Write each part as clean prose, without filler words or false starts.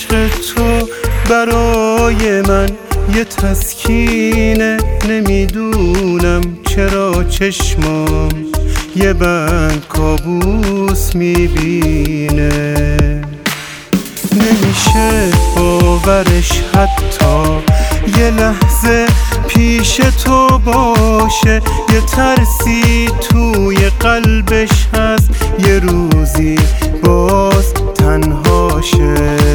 عشق تو برای من یه تسکینه، نمیدونم چرا چشمام یه بند کابوس میبینه. نمیشه باورش حتی یه لحظه پیش تو باشه، یه ترسی توی قلبش هست یه روزی باز تنهاشه.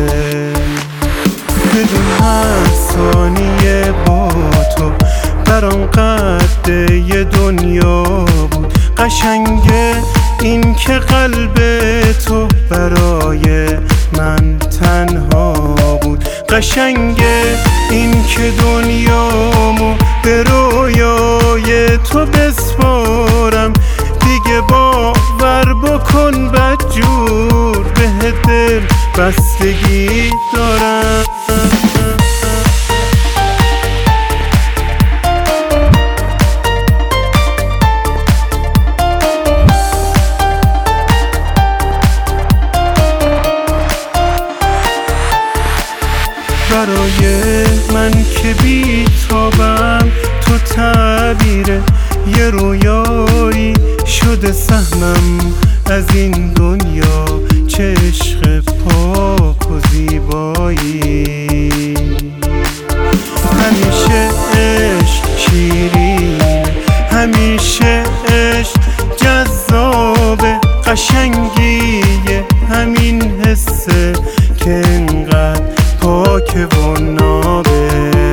بدون هر ثانیه با تو برام قد یه دنیا بود. قشنگه این که قلب تو برای من تنها بود. قشنگه این که دنیامو به رویای تو بسپارم. دیگه باور بکن بدجور به دل بستگی دارم. برای من که بی‌تابم تو تعبیر یه رویایی شده سهمم از این دنیا. چه عشق پاک و زیبایی، همیشه عشق شیرینه، همیشه عشق جذابه. قشنگیه همین حسه که انقدر پاک و نابه.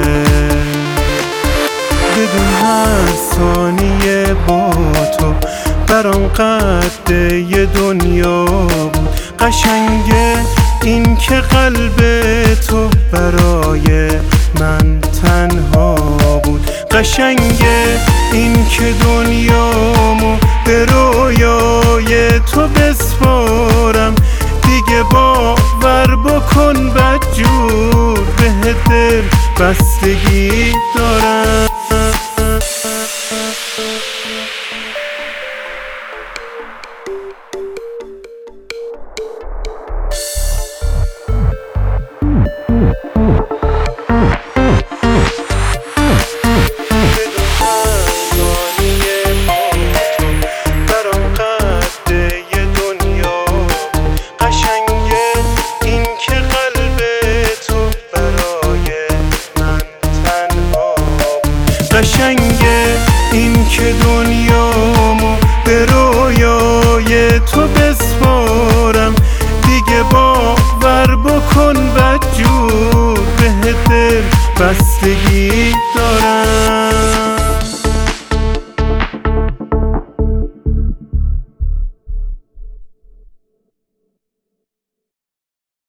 بدون هر ثانیه با تو برام قد یه دنیا بود. قشنگه این که قلب تو برای من تنها بود. قشنگه این که دنیامو به رویای تو بسپارم. دیگه باور بکن بدجور به دل بستگی دارم. قشنگه این که دنیا